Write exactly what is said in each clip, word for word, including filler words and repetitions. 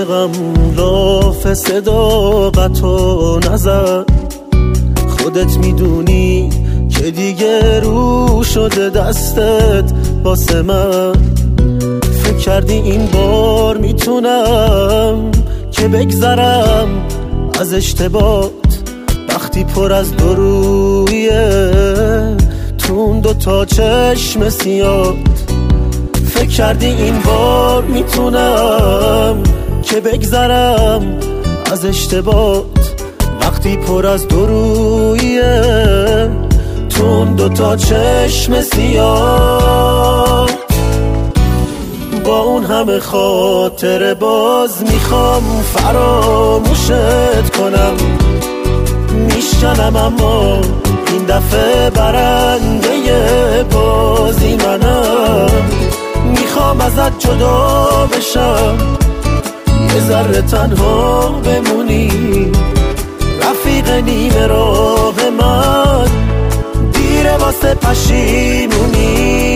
عاشقم لاف صداقت و نظر، خودت میدونی که دیگه رو شده دستت واسه من. فکر کردی این بار میتونم که بگذرم از اشتباهات، وقتی پر از درویه تون دو تا چشم سیاه. فکر کردی این بار میتونم که بگذرم از اشتباهات، وقتی پر از درویه تون دو تا چشم سیاه. با اون همه خاطر باز میخوام فراموشت کنم، میشکنم اما این دفعه برنده بازی منم. میخوام ازت جدا بشم، یه ذره تنها بمونی، رفیق نیمه راه من، دیره واسه پشیمونی.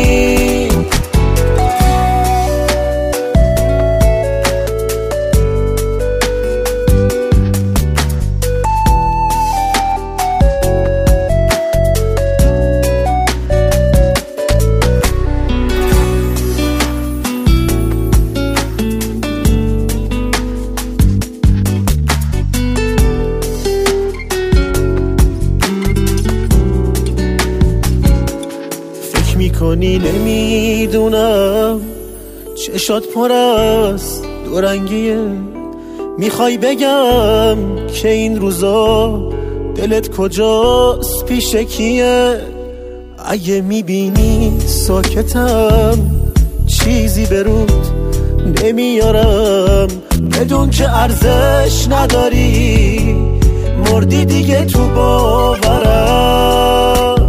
میکنی نمیدونم چشات پر از دو رنگیه، میخوای بگم که این روزا دلت کجاست پیش کیه. اگه میبینی ساکتم چیزی به رود نمیارم، بدون که ارزش نداری، مردی دیگه تو باورم.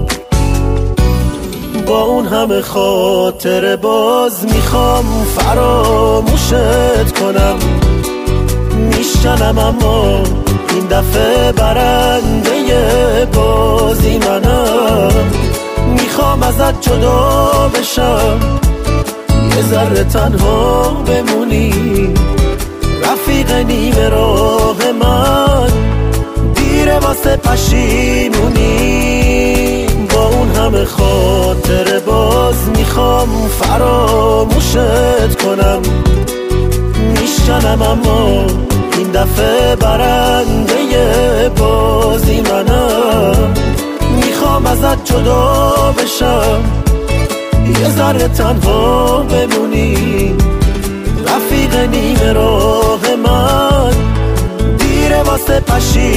با اون همه خاطر باز میخوام فراموشت کنم، میشکنم اما این دفعه برنده بازی منم. میخوام ازت جدا بشم، یه ذره تنها بمونی، رفیق نیمه راه من، دیره واسه پشیمونی. با اون همه خاطر باز میخوام فراموشت کنم، میشکنم اما این دفعه برنده بازی منم. میخوام ازت جدا بشم، یه ذره تنها بمونی، رفیق نیمه راه من، دیره واسه پشیمونی.